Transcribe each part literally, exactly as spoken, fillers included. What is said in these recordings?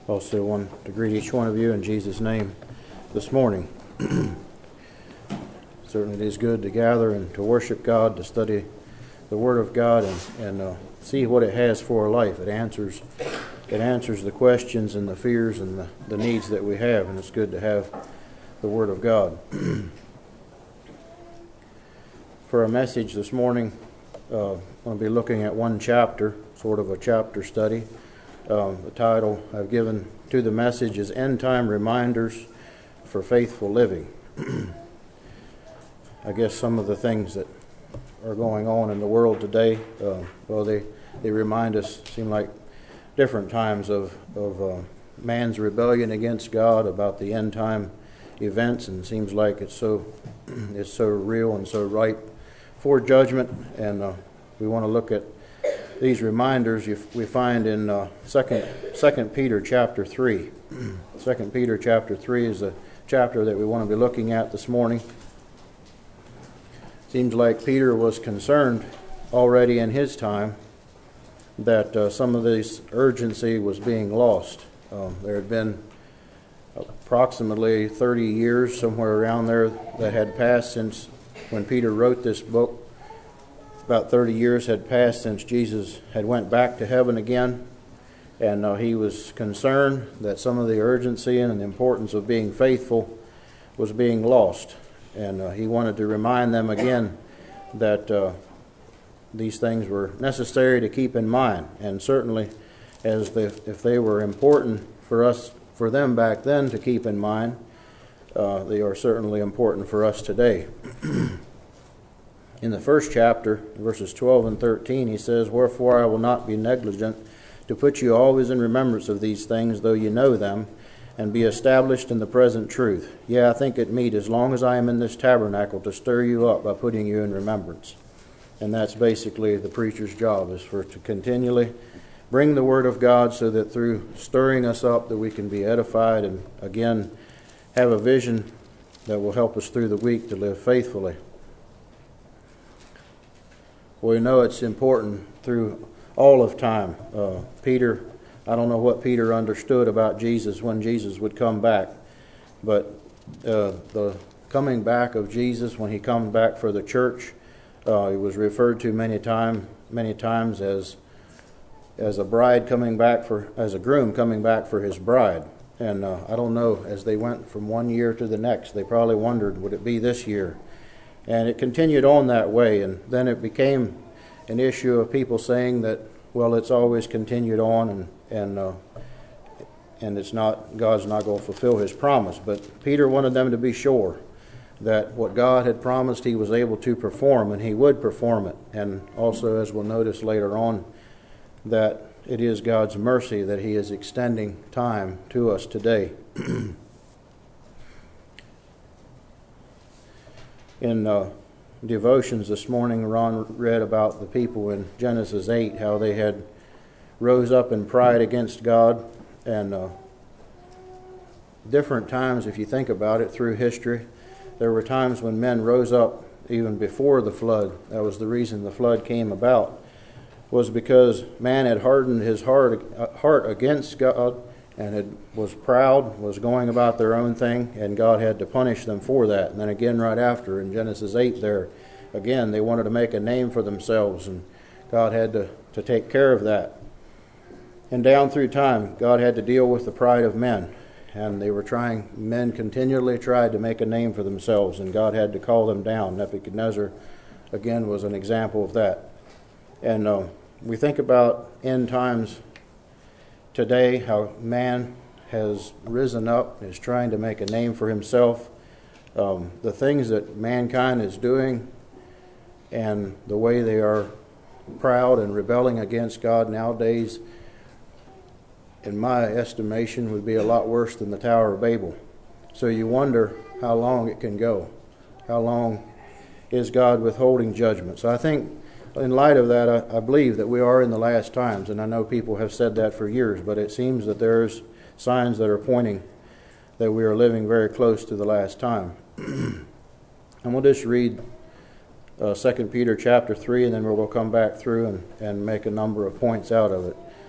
Also want to greet each one of you in Jesus' name this morning. Certainly it is good to gather and to worship God, to study the Word of God and, and uh, see what it has for our life. It answers it answers the questions and the fears and the, the needs that we have, and it's good to have the Word of God. For our message this morning, uh, I'm going to be looking at one chapter, sort of a chapter study. Um, the title I've given to the message is End Time Reminders for Faithful Living. I guess some of the things that are going on in the world today, uh, well, they, they remind us, seem like different times of, of uh, man's rebellion against God, about the end time events, and it seems like it's so, it's so real and so ripe for judgment, and uh, we want to look at these reminders you, we find in uh, Second Second Peter chapter three. Second Peter chapter three is the chapter that we want to be looking at this morning. Seems like Peter was concerned already in his time that uh, some of this urgency was being lost. Um, there had been approximately thirty years, somewhere around there, that had passed since when Peter wrote this book. About thirty years had passed since Jesus had went back to heaven again, and uh, he was concerned that some of the urgency and the importance of being faithful was being lost, and uh, he wanted to remind them again that uh, these things were necessary to keep in mind, and certainly as they, if they were important for us, for them back then to keep in mind, uh, they are certainly important for us today. In the first chapter, verses twelve and thirteen, he says, "Wherefore I will not be negligent to put you always in remembrance of these things, though you know them, and be established in the present truth. Yea, I think it meet, as long as I am in this tabernacle, to stir you up by putting you in remembrance." And that's basically the preacher's job, is for to continually bring the Word of God so that through stirring us up that we can be edified and again have a vision that will help us through the week to live faithfully. We know it's important through all of time. Uh, Peter, I don't know what Peter understood about Jesus when Jesus would come back, but uh, the coming back of Jesus, when he comes back for the church, uh, he was referred to many time, many times as as a bride coming back for, as a groom coming back for his bride. And uh, I don't know, as they went from one year to the next, they probably wondered, would it be this year? And it continued on that way, and then it became an issue of people saying that, well, it's always continued on, and and uh, and it's not, God's not going to fulfill his promise. But Peter wanted them to be sure that what God had promised he was able to perform, and he would perform it. And also, as we'll notice later on, that it is God's mercy that he is extending time to us today. In uh, devotions this morning, Ron read about the people in Genesis eight, how they had rose up in pride against God, and uh, different times, if you think about it, through history, there were times when men rose up even before the flood. That was the reason the flood came about, was because man had hardened his heart, uh, heart against God, and had, was proud, was going about their own thing, and God had to punish them for that. And then again right after, in Genesis eight there, again, they wanted to make a name for themselves, and God had to, to take care of that. And down through time, God had to deal with the pride of men, and they were trying, men continually tried to make a name for themselves, and God had to call them down. Nebuchadnezzar, again, was an example of that. And uh, we think about end times today, how man has risen up, is trying to make a name for himself. Um, the things that mankind is doing and the way they are proud and rebelling against God nowadays, in my estimation, would be a lot worse than the Tower of Babel. So you wonder how long it can go. How long is God withholding judgment? So I think in light of that, I, I believe that we are in the last times, and I know people have said that for years, but it seems that there's signs that are pointing that we are living very close to the last time. And we'll just read uh, Second Peter chapter three, and then we'll come back through and, and make a number of points out of it.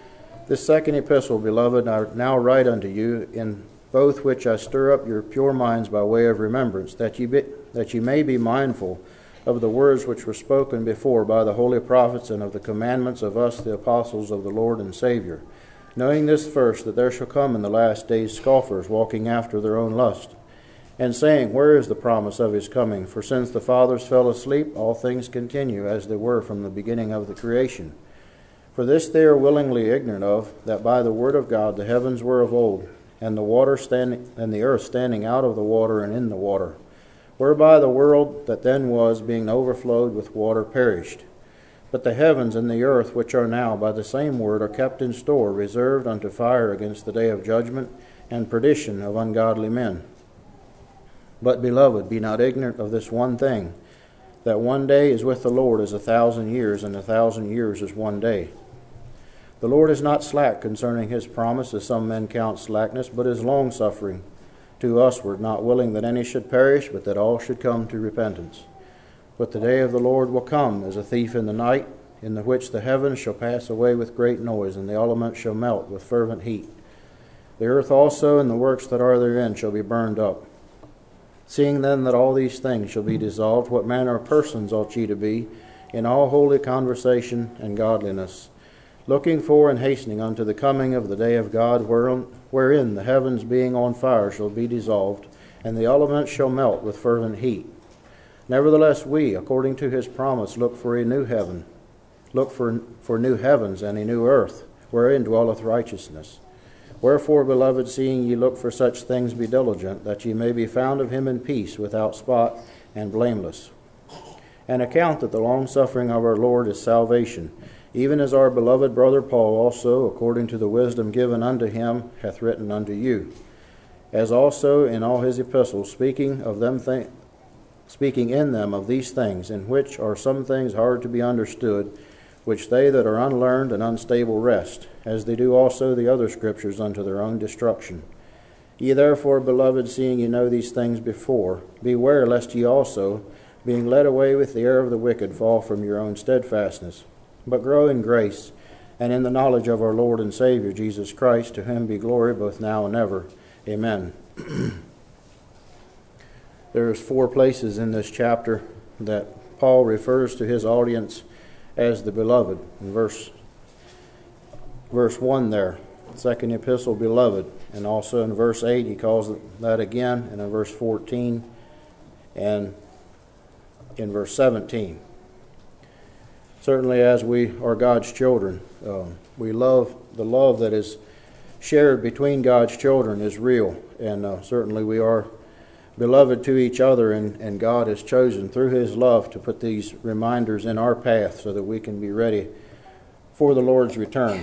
This second epistle, beloved, I now write unto you, in both which I stir up your pure minds by way of remembrance, that ye, be, that ye may be mindful of the words which were spoken before by the holy prophets, and of the commandments of us, the apostles of the Lord and Savior. Knowing this first, that there shall come in the last days scoffers, walking after their own lust, and saying, Where is the promise of his coming? For since the fathers fell asleep, all things continue as they were from the beginning of the creation. For this they are willingly ignorant of, that by the word of God the heavens were of old, and the water standing, and the earth standing out of the water and in the water, whereby the world that then was, being overflowed with water, perished. But the heavens and the earth, which are now by the same word, are kept in store, reserved unto fire against the day of judgment and perdition of ungodly men. But, beloved, be not ignorant of this one thing, that one day is with the Lord as a thousand years, and a thousand years as one day. The Lord is not slack concerning his promise, as some men count slackness, but is longsuffering to usward, not willing that any should perish, but that all should come to repentance. But the day of the Lord will come as a thief in the night, in the which the heavens shall pass away with great noise, and the elements shall melt with fervent heat. The earth also and the works that are therein shall be burned up. Seeing then that all these things shall be dissolved, what manner of persons ought ye to be in all holy conversation and godliness, looking for and hastening unto the coming of the day of God, wherein the heavens being on fire shall be dissolved, and the elements shall melt with fervent heat. Nevertheless we, according to his promise, look for a new heaven, look for, for new heavens and a new earth, wherein dwelleth righteousness. Wherefore, beloved, seeing ye look for such things, be diligent, that ye may be found of him in peace, without spot and blameless. And account that the longsuffering of our Lord is salvation, even as our beloved brother Paul also, according to the wisdom given unto him, hath written unto you, as also in all his epistles, speaking of them, th- speaking in them of these things, in which are some things hard to be understood, which they that are unlearned and unstable wrest, as they do also the other scriptures unto their own destruction. Ye therefore, beloved, seeing ye know these things before, beware lest ye also, being led away with the error of the wicked, fall from your own steadfastness. But grow in grace, and in the knowledge of our Lord and Savior, Jesus Christ, to whom be glory both now and ever. Amen. There's four places in this chapter that Paul refers to his audience as the beloved. In verse, verse one there, second epistle, beloved. And also in verse eight, he calls it that again, and in verse fourteen, and in verse seventeen. Certainly, as we are God's children, uh, we love, the love that is shared between God's children is real, and uh, certainly we are beloved to each other, and, and God has chosen through his love to put these reminders in our path so that we can be ready for the Lord's return.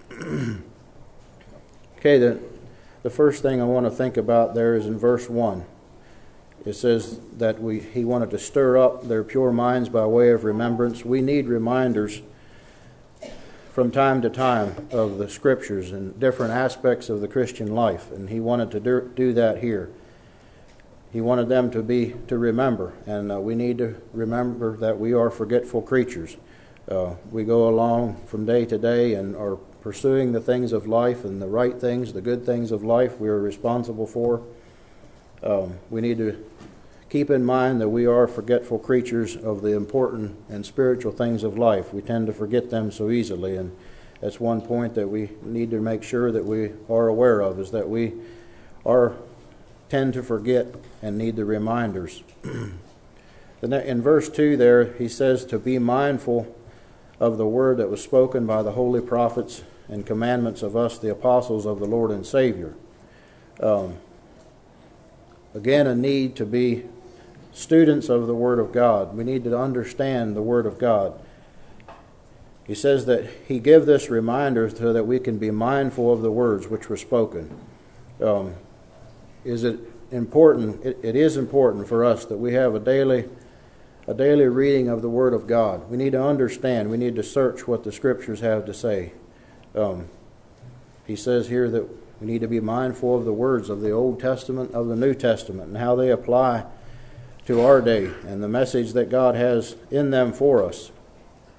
Okay, the, the first thing I want to think about there is in verse one. It says that we he wanted to stir up their pure minds by way of remembrance. We need reminders from time to time of the scriptures and different aspects of the Christian life, and he wanted to do, do that here. He wanted them to be to remember, and uh, we need to remember that we are forgetful creatures. Uh, we go along from day to day and are pursuing the things of life, and the right things, the good things of life we are responsible for. Um, we need to keep in mind that we are forgetful creatures of the important and spiritual things of life. We tend to forget them so easily, and that's one point that we need to make sure that we are aware of, is that we are tend to forget and need the reminders. In verse two there, he says to be mindful of the word that was spoken by the holy prophets and commandments of us, the apostles of the Lord and Savior. Um, again, a need to be students of the Word of God. We need to understand the Word of God. He says that he give this reminder so that we can be mindful of the words which were spoken. Um, is it important? It, it is important for us that we have a daily, a daily reading of the Word of God. We need to understand. We need to search what the Scriptures have to say. Um, he says here that we need to be mindful of the words of the Old Testament, of the New Testament, and how they apply to our day and the message that God has in them for us.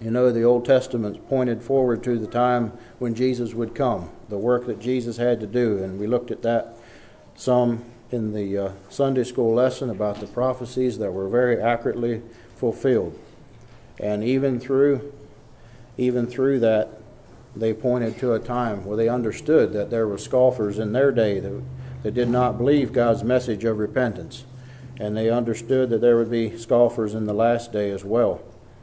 You know, the Old Testament pointed forward to the time when Jesus would come, the work that Jesus had to do, and we looked at that some in the uh, Sunday school lesson about the prophecies that were very accurately fulfilled. And even through, even through that, they pointed to a time where they understood that there were scoffers in their day that, that did not believe God's message of repentance. And they understood that there would be scoffers in the last day as well.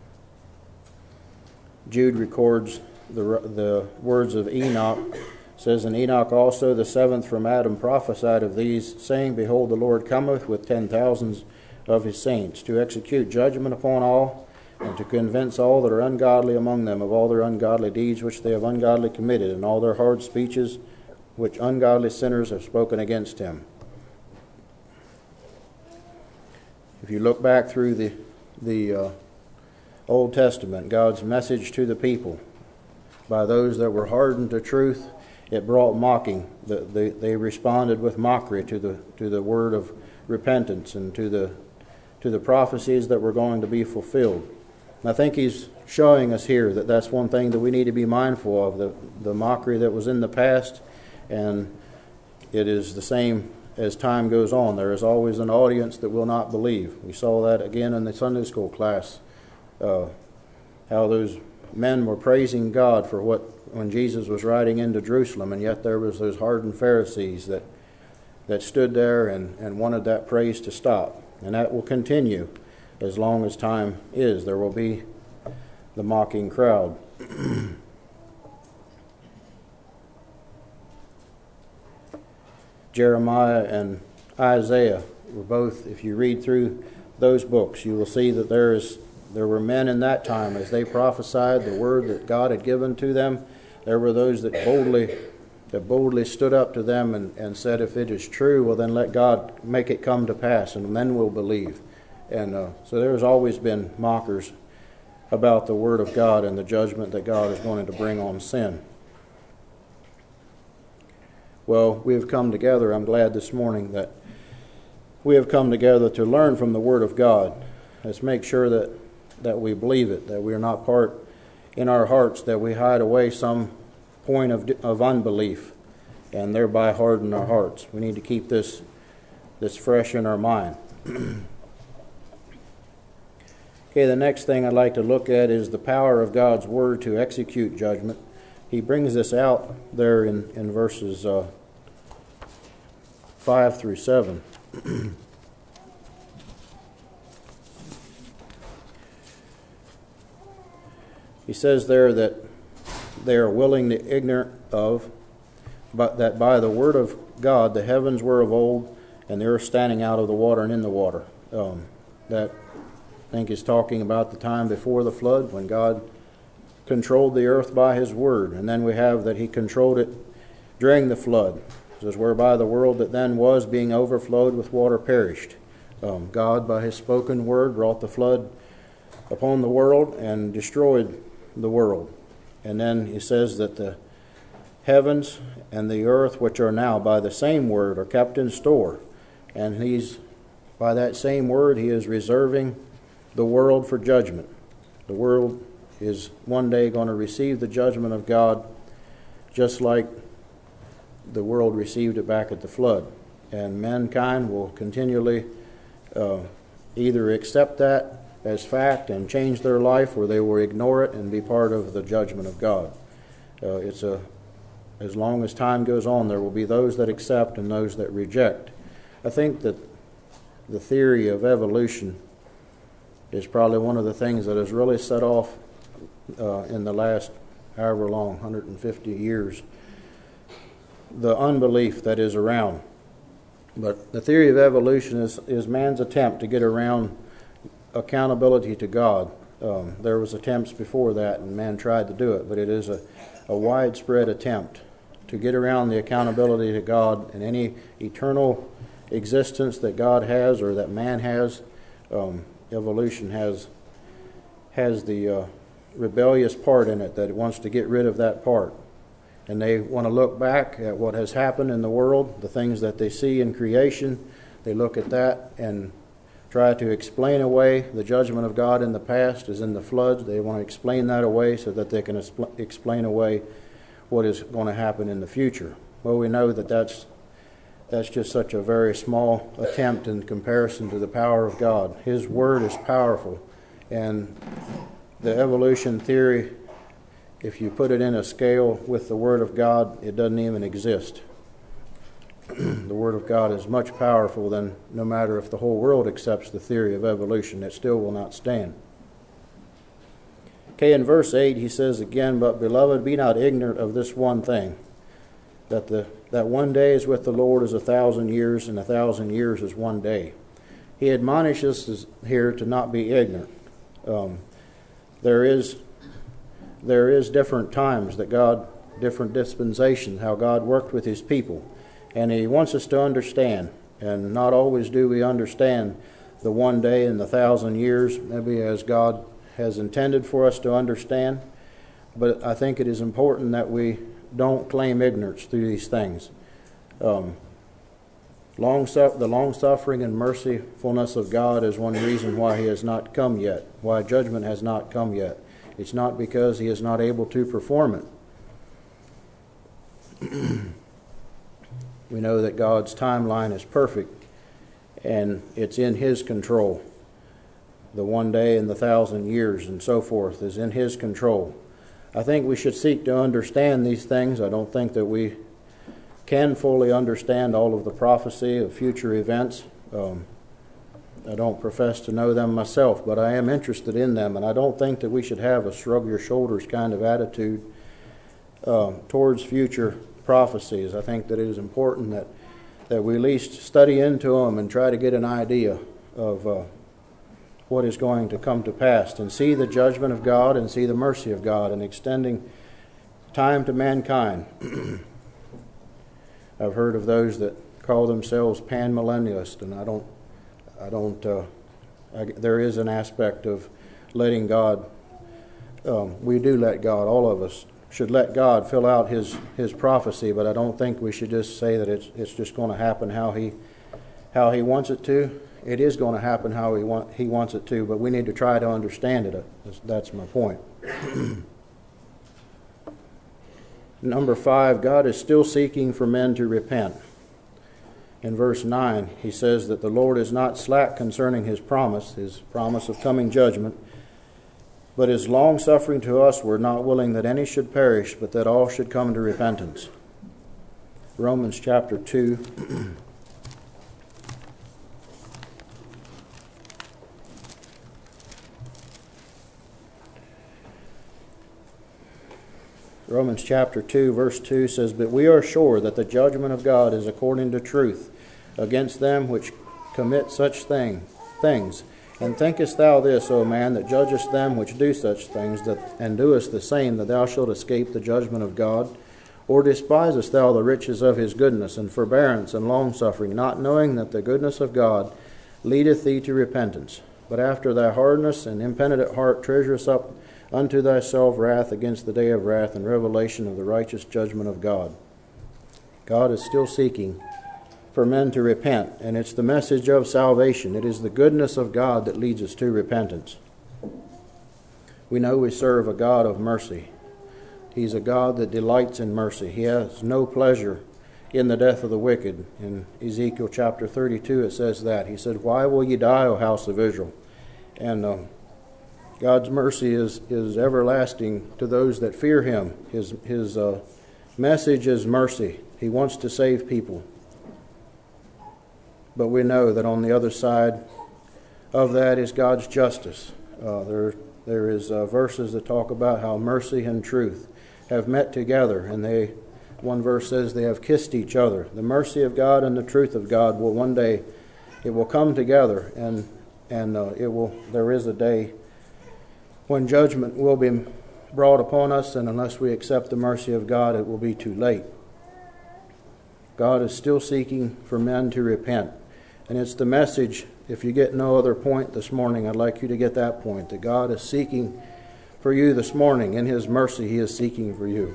Jude records the, the words of Enoch. It says, "And Enoch also, the seventh from Adam, prophesied of these, saying, Behold, the Lord cometh with ten thousands of his saints, to execute judgment upon all, and to convince all that are ungodly among them of all their ungodly deeds which they have ungodly committed, and all their hard speeches which ungodly sinners have spoken against him." If you look back through the the uh, Old Testament, God's message to the people, by those that were hardened to truth, it brought mocking. The, the, they responded with mockery to the to the word of repentance and to the to the prophecies that were going to be fulfilled. And I think he's showing us here that that's one thing that we need to be mindful of, the, the mockery that was in the past, and it is the same as time goes on. There is always an audience that will not believe. We saw that again in the Sunday school class, uh, how those men were praising God for what when Jesus was riding into Jerusalem, and yet there was those hardened Pharisees that that stood there and, and wanted that praise to stop. And that will continue as long as time is. There will be the mocking crowd. Jeremiah and Isaiah were both, if you read through those books, you will see that there is there were men in that time, as they prophesied the word that God had given to them, there were those that boldly that boldly stood up to them and, and said, if it is true, well then let God make it come to pass, and then we'll believe. And uh, so there's always been mockers about the word of God and the judgment that God is going to bring on sin. Well, we have come together, I'm glad this morning that we have come together to learn from the Word of God. Let's make sure that, that we believe it, that we are not part in our hearts, that we hide away some point of, of unbelief and thereby harden our hearts. We need to keep this, this fresh in our mind. Okay, the next thing I'd like to look at is the power of God's Word to execute judgment. He brings this out there in, in verses uh, five through seven. He says there that they are willingly ignorant of, but that by the word of God the heavens were of old, and the earth standing out of the water and in the water. Um, that, I think, is talking about the time before the flood, when God controlled the earth by His word. And then we have that He controlled it during the flood. It says, whereby the world that then was, being overflowed with water, perished. Um, God, by His spoken word, brought the flood upon the world and destroyed the world. And then He says that the heavens and the earth, which are now by the same word, are kept in store. And He's, by that same word, He is reserving the world for judgment. The world is one day going to receive the judgment of God, just like the world received it back at the flood. And mankind will continually uh, either accept that as fact and change their life, or they will ignore it and be part of the judgment of God. Uh, it's a, as long as time goes on, there will be those that accept and those that reject. I think that the theory of evolution is probably one of the things that has really set off uh, in the last however long, one hundred fifty years, the unbelief that is around. But the theory of evolution is, is man's attempt to get around accountability to God. Um, there was attempts before that, and man tried to do it, but it is a, a widespread attempt to get around the accountability to God and any eternal existence that God has or that man has. Um, evolution has has the uh, rebellious part in it, that it wants to get rid of that part. And they want to look back at what has happened in the world, the things that they see in creation. They look at that and try to explain away the judgment of God in the past, as in the flood. They want to explain that away so that they can expl- explain away what is going to happen in the future. Well, we know that that's that's just such a very small attempt in comparison to the power of God. His word is powerful, and the evolution theory, if you put it in a scale with the word of God, it doesn't even exist. The word of God is much powerful than, no matter if the whole world accepts the theory of evolution, it still will not stand. Okay, in verse eight he says again, "But beloved, be not ignorant of this one thing, that the that one day is with the Lord as a thousand years, and a thousand years is one day." He admonishes us here to not be ignorant. Um, there is there is different times that God, different dispensations, how God worked with His people. And He wants us to understand, and not always do we understand the one day and the thousand years, maybe as God has intended for us to understand. But I think it is important that we don't claim ignorance through these things. Um, long su- the long-suffering and mercifulness of God is one reason why He has not come yet, why judgment has not come yet. It's not because He is not able to perform it. We know that God's timeline is perfect, and it's in His control. The one day and the thousand years and so forth is in His control. I think we should seek to understand these things. I don't think that we can fully understand all of the prophecy of future events. Um, I don't profess to know them myself, but I am interested in them, and I don't think that we should have a shrug your shoulders kind of attitude uh, towards future prophecies. I think that it is important that, that we at least study into them and try to get an idea of uh, what is going to come to pass, and see the judgment of God and see the mercy of God in extending time to mankind. I've heard of those that call themselves pan-millennialists, and I don't, I don't, uh, I, there is an aspect of letting God, um, we do let God, all of us should let God fill out his, his prophecy, but I don't think we should just say that it's it's just going to happen how he how he wants it to. It is going to happen how he want he wants it to, but we need to try to understand it. That's, that's my point. Number five, God is still seeking for men to repent. In verse nine, he says that the Lord is not slack concerning His promise, His promise of coming judgment, but is long-suffering to us, we're not willing that any should perish, but that all should come to repentance. Romans chapter two. Romans chapter two, verse two says, "But we are sure that the judgment of God is according to truth against them which commit such thing, things. And thinkest thou this, O man, that judgest them which do such things, that and doest the same, that thou shalt escape the judgment of God? Or despisest thou the riches of His goodness, and forbearance, and longsuffering, not knowing that the goodness of God leadeth thee to repentance? But after thy hardness and impenitent heart treasurest up unto thyself wrath against the day of wrath and revelation of the righteous judgment of God." God is still seeking for men to repent, and it's the message of salvation. It is the goodness of God that leads us to repentance. We know we serve a God of mercy. He's a God that delights in mercy. He has no pleasure in the death of the wicked. In Ezekiel chapter thirty-two it says that. He said, "Why will ye die, O house of Israel?" And um, God's mercy is, is everlasting to those that fear Him. His, his uh, message is mercy. He wants to save people. But we know that on the other side of that is God's justice. Uh, there, there is uh, verses that talk about how mercy and truth have met together, and they, one verse says they have kissed each other. The mercy of God and the truth of God will one day, it will come together, and and uh, it will. There is a day when judgment will be brought upon us, and unless we accept the mercy of God, it will be too late. God is still seeking for men to repent. And it's the message, if you get no other point this morning, I'd like you to get that point, that God is seeking for you this morning. In His mercy, He is seeking for you.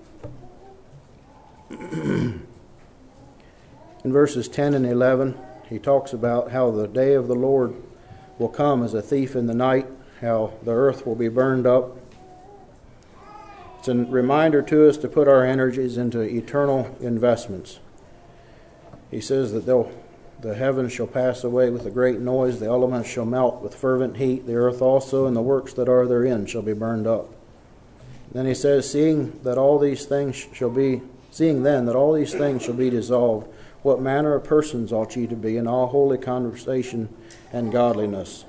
In verses ten and eleven, he talks about how the day of the Lord will come as a thief in the night, how the earth will be burned up. It's a reminder to us to put our energies into eternal investments. He says that they'll, the heavens shall pass away with a great noise, the elements shall melt with fervent heat, the earth also and the works that are therein shall be burned up. Then he says, seeing that all these things shall be, seeing then that all these things shall be dissolved, what manner of persons ought ye to be in all holy conversation and godliness?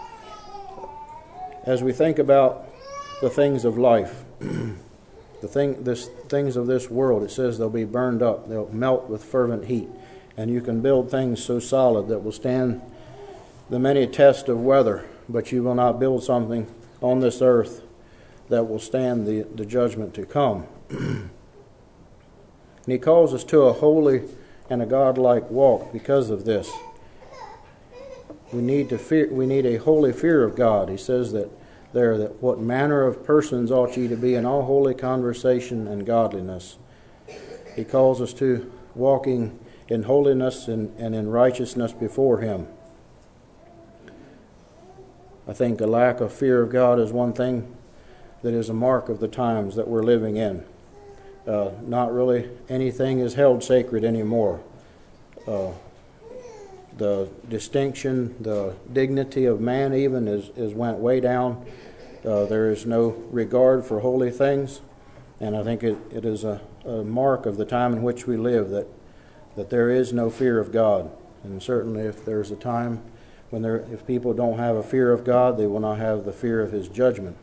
As we think about the things of life, the thing, this, things of this world, it says they'll be burned up, they'll melt with fervent heat. And you can build things so solid that will stand the many tests of weather, but you will not build something on this earth that will stand the, the judgment to come. And he calls us to a holy and a godlike walk because of this. We need to fear, we need a holy fear of God. He says that there that what manner of persons ought ye to be in all holy conversation and godliness. He calls us to walking in holiness and, and in righteousness before him. I think a lack of fear of God is one thing that is a mark of the times that we're living in. Uh, not really anything is held sacred anymore. Uh, the distinction, the dignity of man even is, is went way down. Uh, there is no regard for holy things, and I think it, it is a, a mark of the time in which we live that that there is no fear of God. And certainly if there's a time when there, if people don't have a fear of God, they will not have the fear of his judgment.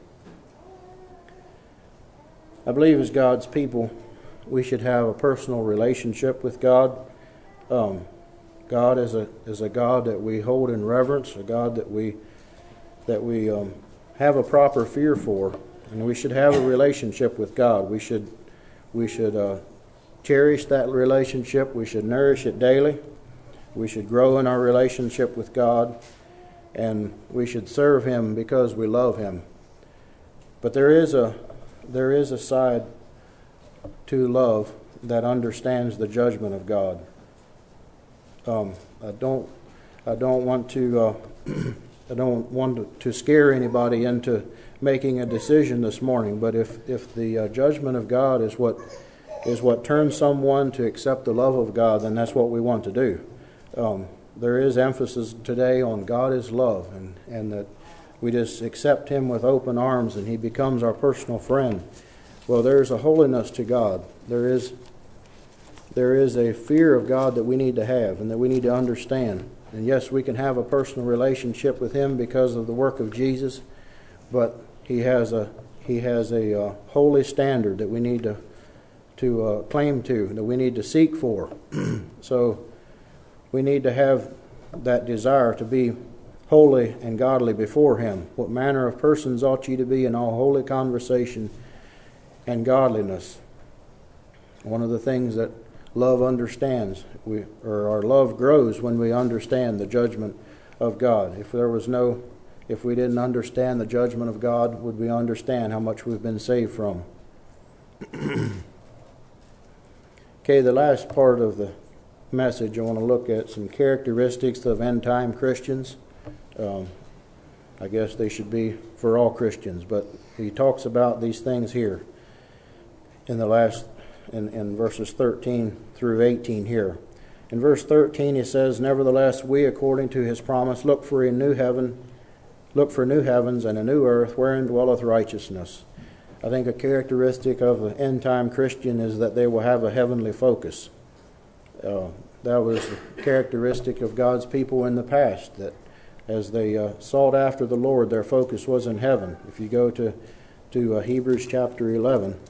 I believe as God's people, we should have a personal relationship with God. Um, God is a is a God that we hold in reverence, a God that we that we um, have a proper fear for, and we should have a relationship with God. We should we should uh, cherish that relationship. We should nourish it daily. We should grow in our relationship with God, and we should serve him because we love him. But there is a there is a side to love that understands the judgment of God. Um, I don't I don't want to uh, I don't want to, to scare anybody into making a decision this morning. But if if the uh, judgment of God is what is what turns someone to accept the love of God, then that's what we want to do. Um, there is emphasis today on God is love, and, and that we just accept him with open arms and he becomes our personal friend. Well, there's a holiness to God. There is there is a fear of God that we need to have and that we need to understand. And yes, we can have a personal relationship with him because of the work of Jesus, but he has a he has a uh, holy standard that we need to to uh, claim to, that we need to seek for. So we need to have that desire to be holy and godly before him. What manner of persons ought ye to be in all holy conversation and godliness? One of the things that love understands, we, or our love grows when we understand the judgment of God. If there was no, if we didn't understand the judgment of God, would we understand how much we've been saved from? Okay, the last part of the message, I want to look at some characteristics of end-time Christians. Um, I guess they should be for all Christians, but he talks about these things here in the last, in, in verses thirteen through eighteen here. In verse thirteen he says, nevertheless we, according to his promise, look for a new heaven, look for new heavens and a new earth wherein dwelleth righteousness. I think a characteristic of an end-time Christian is that they will have a heavenly focus. Uh, that was the characteristic of God's people in the past, that as they uh, sought after the Lord, their focus was in heaven. If you go to, to uh, Hebrews chapter eleven,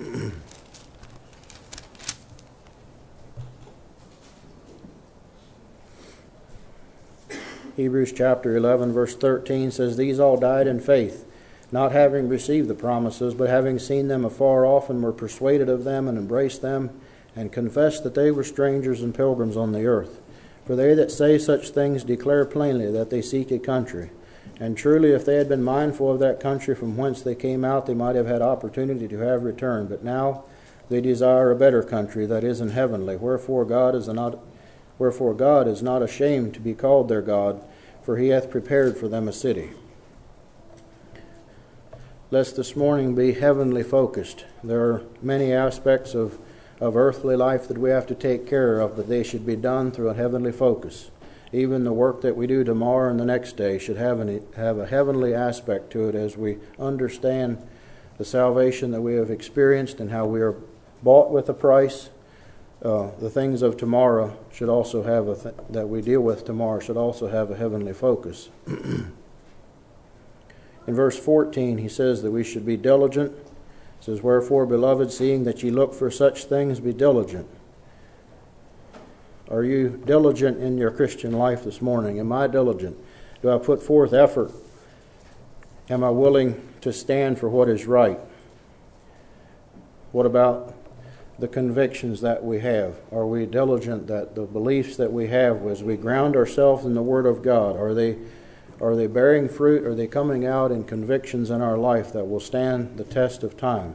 Hebrews chapter eleven, verse thirteen says, these all died in faith, not having received the promises, but having seen them afar off, and were persuaded of them, and embraced them, and confessed that they were strangers and pilgrims on the earth. For they that say such things declare plainly that they seek a country. And truly, if they had been mindful of that country from whence they came out, they might have had opportunity to have returned. But now they desire a better country, that is in heavenly. Wherefore God is not, wherefore God is not ashamed to be called their God, for he hath prepared for them a city. Let's this morning be heavenly focused. There are many aspects of, of earthly life that we have to take care of, but they should be done through a heavenly focus. Even the work that we do tomorrow and the next day should have, an, have a heavenly aspect to it as we understand the salvation that we have experienced and how we are bought with a price. Uh, the things of tomorrow should also have a th- that we deal with tomorrow should also have a heavenly focus. In verse fourteen, he says that we should be diligent. It says, "Wherefore, beloved, seeing that ye look for such things, be diligent." Are you diligent in your Christian life this morning? Am I diligent? Do I put forth effort? Am I willing to stand for what is right? What about the convictions that we have? Are we diligent that the beliefs that we have, as we ground ourselves in the Word of God, are they are they bearing fruit? Are they coming out in convictions in our life that will stand the test of time?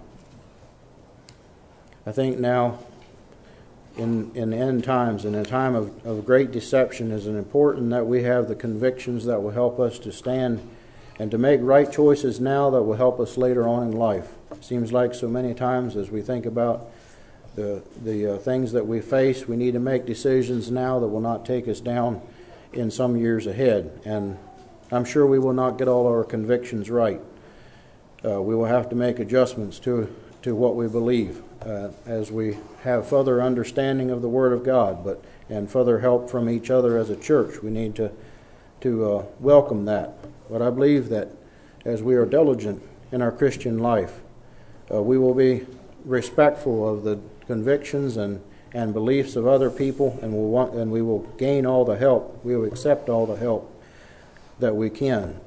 I think now, in in end times, in a time of, of great deception, is it important that we have the convictions that will help us to stand and to make right choices now that will help us later on in life. It seems like so many times as we think about the the uh, things that we face, we need to make decisions now that will not take us down in some years ahead. And I'm sure we will not get all our convictions right. Uh, we will have to make adjustments to to what we believe uh, as we have further understanding of the Word of God, but and further help from each other as a church. We need to to uh, welcome that. But I believe that as we are diligent in our Christian life, uh, we will be respectful of the convictions and, and beliefs of other people, and we'll want, and we will gain all the help. We will accept all the help that we can.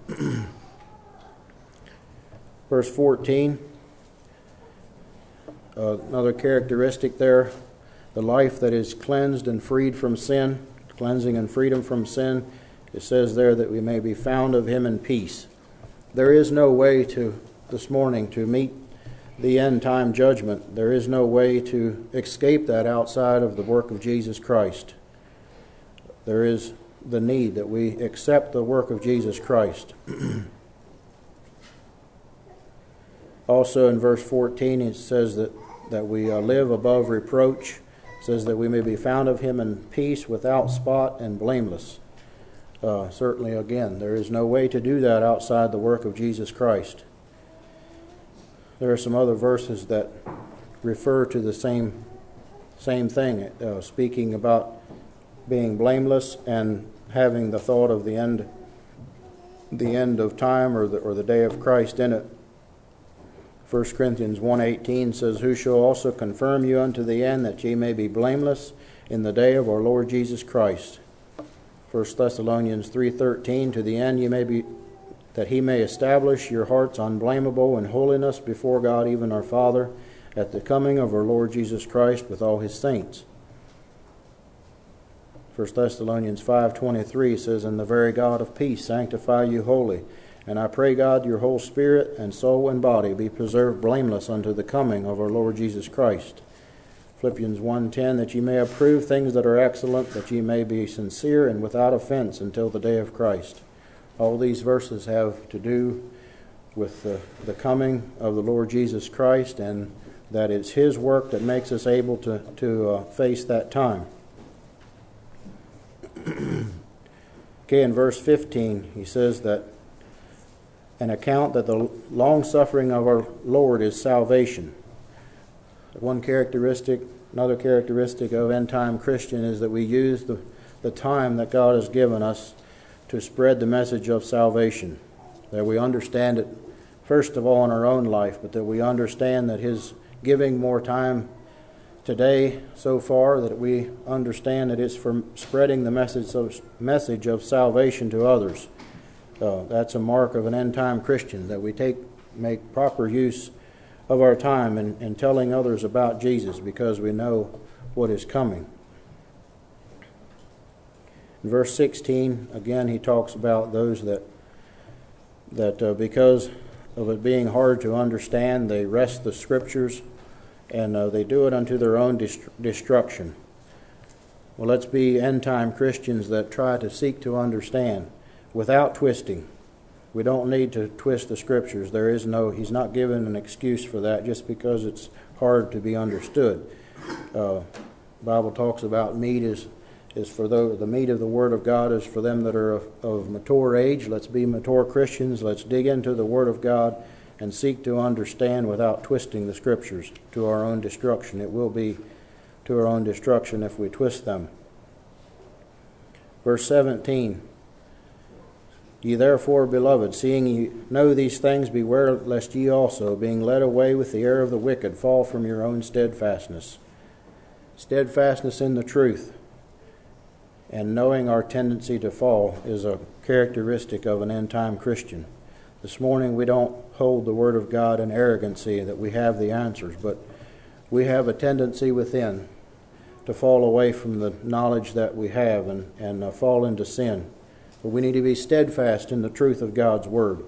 Verse fourteen, uh, another characteristic there, the life that is cleansed and freed from sin, cleansing and freedom from sin. It says there that we may be found of him in peace. There is no way to, this morning, to meet the end time judgment. There is no way to escape that outside of the work of Jesus Christ. There is the need that we accept the work of Jesus Christ. Also in verse fourteen, it says that, that we uh, live above reproach. It says that we may be found of him in peace, without spot and blameless. Uh, certainly, again, there is no way to do that outside the work of Jesus Christ. There are some other verses that refer to the same same thing, uh, speaking about being blameless and having the thought of the end, the end of time, or the or the day of Christ in it. First Corinthians one eighteen says, "Who shall also confirm you unto the end, that ye may be blameless in the day of our Lord Jesus Christ." First Thessalonians three thirteen, "To the end ye may be, that he may establish your hearts unblameable in holiness before God, even our Father, at the coming of our Lord Jesus Christ with all his saints." First Thessalonians five twenty-three says, "And the very God of peace sanctify you wholly. And I pray God your whole spirit and soul and body be preserved blameless unto the coming of our Lord Jesus Christ." Philippians one ten, "That ye may approve things that are excellent, that ye may be sincere and without offense until the day of Christ." All these verses have to do with the, the coming of the Lord Jesus Christ, and that it's his work that makes us able to, to uh, face that time. Okay, in verse fifteen, he says that an account that the long-suffering of our Lord is salvation. One characteristic, another characteristic of end-time Christian is that we use the, the time that God has given us to spread the message of salvation. That we understand it, first of all, in our own life, but that we understand that his giving more time today so far, that we understand that it's for spreading the message of, message of salvation to others. Uh, that's a mark of an end-time Christian, that we take make proper use of our time in, in telling others about Jesus, because we know what is coming. In verse sixteen, again, he talks about those that that uh, because of it being hard to understand, they wrest the Scriptures, and uh, they do it unto their own dest- destruction. Well, let's be end-time Christians that try to seek to understand. without twisting. We don't need to twist the Scriptures. There is no, he's not given an excuse for that just because it's hard to be understood. Uh, Bible talks about meat is, is for the, the meat of the Word of God is for them that are of, of mature age. Let's be mature Christians. Let's dig into the Word of God and seek to understand without twisting the Scriptures to our own destruction. It will be to our own destruction if we twist them. Verse seventeen. Ye therefore, beloved, seeing ye know these things, beware lest ye also, being led away with the error of the wicked, fall from your own steadfastness. Steadfastness in the truth and knowing our tendency to fall is a characteristic of an end-time Christian. This morning we don't hold the Word of God in arrogancy that we have the answers, but we have a tendency within to fall away from the knowledge that we have and, and uh, fall into sin. But we need to be steadfast in the truth of God's Word.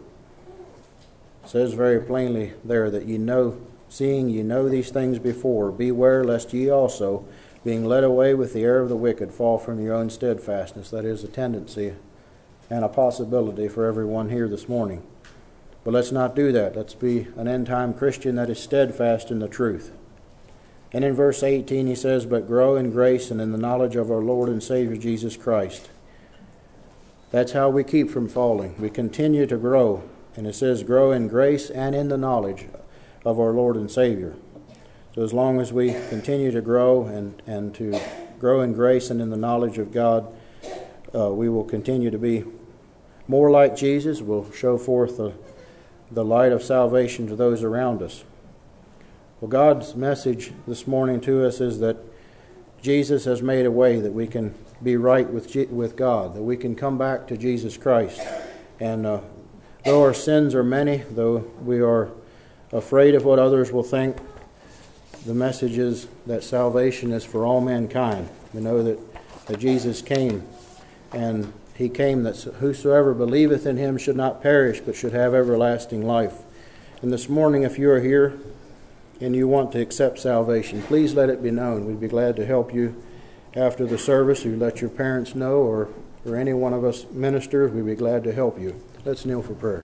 It says very plainly there that ye know, seeing ye know these things before, beware lest ye also, being led away with the error of the wicked, fall from your own steadfastness. That is a tendency and a possibility for everyone here this morning. But let's not do that. Let's be an end-time Christian that is steadfast in the truth. And in verse eighteen he says, but grow in grace and in the knowledge of our Lord and Savior Jesus Christ. That's how we keep from falling. We continue to grow. And it says grow in grace and in the knowledge of our Lord and Savior. So as long as we continue to grow and, and to grow in grace and in the knowledge of God, uh, we will continue to be more like Jesus. We'll show forth the, the light of salvation to those around us. Well, God's message this morning to us is that Jesus has made a way that we can be right with G- with God, that we can come back to Jesus Christ. And uh, though our sins are many, though we are afraid of what others will think, the message is that salvation is for all mankind. We know that, that Jesus came, and he came that whosoever believeth in him should not perish, but should have everlasting life. And this morning, if you are here and you want to accept salvation, please let it be known. We'd be glad to help you after the service. You let your parents know, or, or any one of us ministers, we'd be glad to help you. Let's kneel for prayer.